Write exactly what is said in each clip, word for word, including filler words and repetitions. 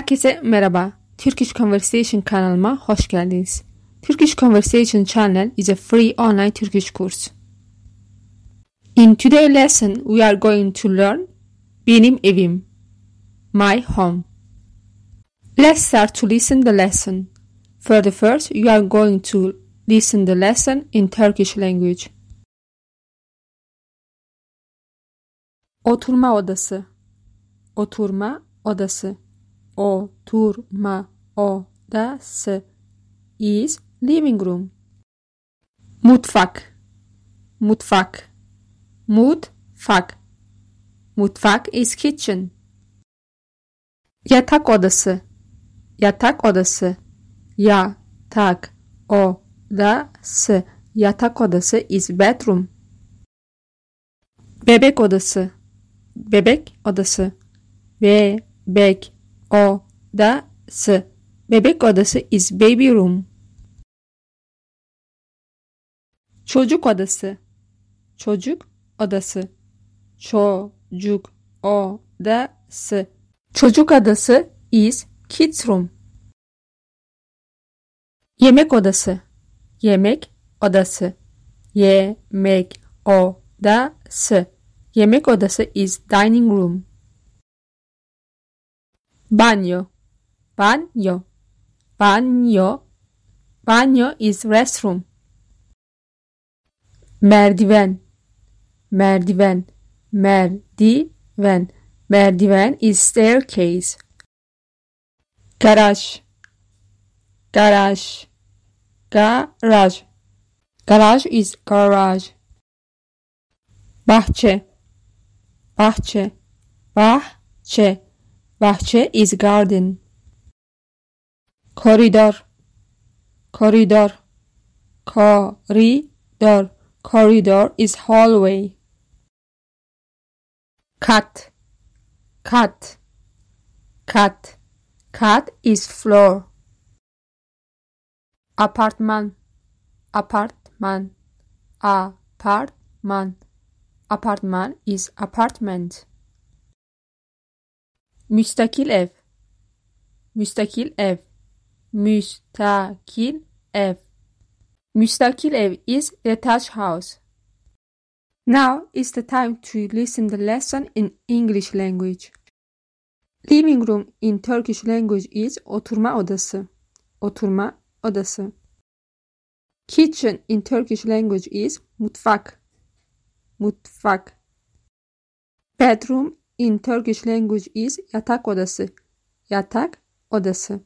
Herkese merhaba. Turkish Conversation kanalıma hoş geldiniz. Turkish Conversation channel is a free online Turkish course. In today's lesson, we are going to learn benim evim, my home. Let's start to listen the lesson. For the first, you are going to listen the lesson in Turkish language. Oturma odası. Oturma odası. Oturma odası is living room. Mutfak. Mutfak. Mutfak. Mutfak is kitchen. Yatak odası. Yatak odası. Yatak odası. Yatak odası is bedroom. Bebek odası. Bebek odası. Bebek odası. Bebek odası is baby room. Çocuk odası. Çocuk odası. Çocuk odası. Çocuk odası is kids room. Yemek odası. Yemek odası. Yemek odası. Yemek odası is dining room. Banyo. Banyo. Banyo. Banyo is restroom. Merdiven. Merdiven. Merdiven. Merdiven is staircase. Garaj. Garaj. Garaj. Garaj is garage. Bahçe. Bahçe. Bahçe. Bahçe is garden. Koridor. Koridor. Koridor. Corridor is hallway. Kat. Kat. Kat. Kat is floor. Apartman. Apartman. Apartman. Apartman is apartment. Müstakil ev. Müstakil ev. Müstakil ev. Müstakil ev is detached house. Now is the time to listen the lesson in English language. Living room in Turkish language is oturma odası. Oturma odası. Kitchen in Turkish language is mutfak. Mutfak. Bedroom in Turkish language is yatak odası. Yatak odası.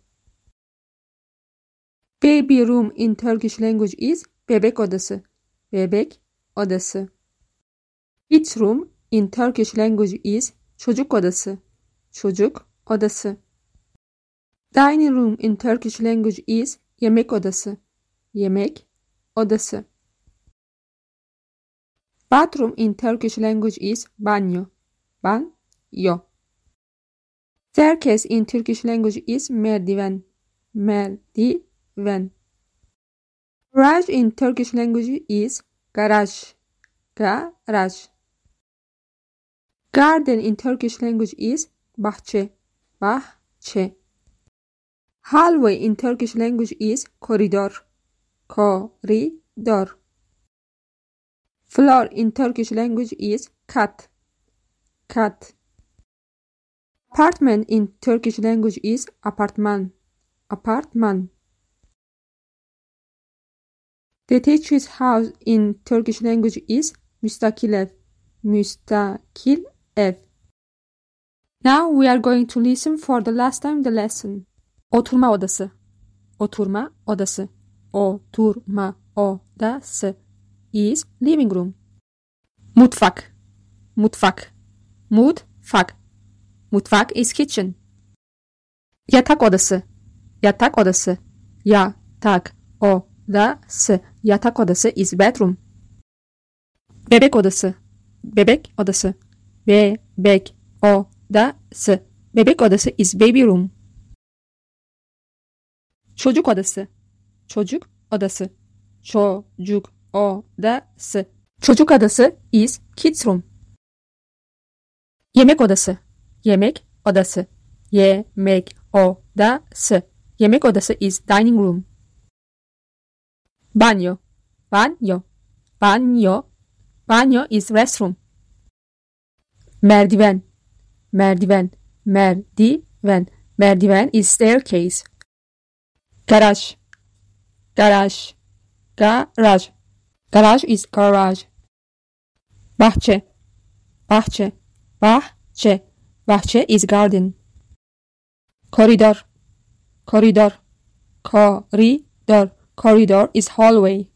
Baby room in Turkish language is bebek odası. Bebek odası. Kids room in Turkish language is çocuk odası. Çocuk odası. Dining room in Turkish language is yemek odası. Yemek odası. Bathroom in Turkish language is banyo. Banyo. Staircase in Turkish language is merdiven. Merdiven. Garage in Turkish language is garaj. Garaj. Garden in Turkish language is bahçe. Bahçe. Hallway in Turkish language is koridor. Koridor. Floor in Turkish language is kat. Kat. Apartment in Turkish language is apartman. Apartman. Detached house in Turkish language is müstakil ev. Müstakil ev. Now we are going to listen for the last time the lesson. Oturma odası. Oturma odası. Oturma odası is living room. Mutfak. Mutfak. Mutfak. Mutfak is kitchen. Yatak odası. Yatak odası. Yatak odası. Yatak odası is bedroom. Bebek odası. Bebek odası. Bebek odası. Bebek odası is baby room. Çocuk odası. Çocuk odası. Çocuk odası. Çocuk odası is kids room. Yemek odası. Yemek odası. Yemek odası. Yemek odası is dining room. Banyo. Banyo. Banyo. Banyo is restroom. Merdiven. Merdiven. Merdiven. Merdiven is staircase. Garaj. Garaj. Garaj. Garaj is garage. Bahçe. Bahçe. Bahçe. Bahçe is garden. Koridor. Koridor. Koridor. Corridor is hallway.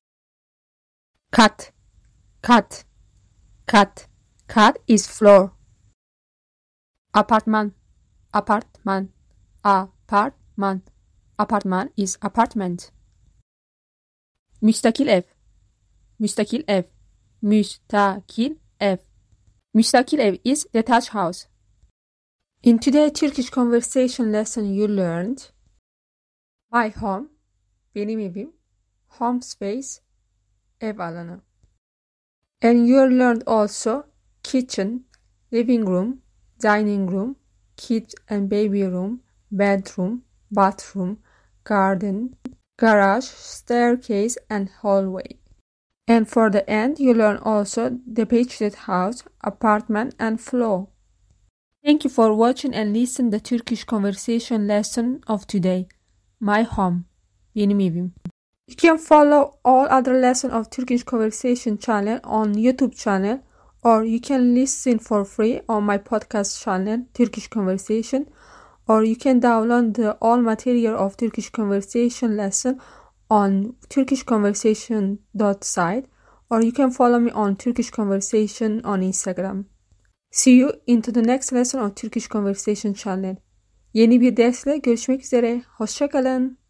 Kat. Kat. Kat. Kat is floor. Apartman. Apartman. Apartman. Apartman is apartment. Müstakil ev. Müstakil ev. Müstakil ev. Müstakil ev is detached house. In today's Turkish conversation lesson you learned my home, benim evim, home space, ev alanı. And you learned also kitchen, living room, dining room, kids and baby room, bedroom, bathroom, garden, garage, staircase and hallway. And for the end, you learn also the detached house, apartment and floor. Thank you for watching and listen the Turkish conversation lesson of today. My home, benim evim. You can follow all other lessons of Turkish conversation channel on YouTube channel, or you can listen for free on my podcast channel, Turkish Conversation, or you can download the all material of Turkish conversation lesson on turkish conversation dot site, or you can follow me on Turkish Conversation on Instagram. See you into the next lesson of Turkish Conversation channel. Yeni bir dersle görüşmek üzere. Hoşça kalın.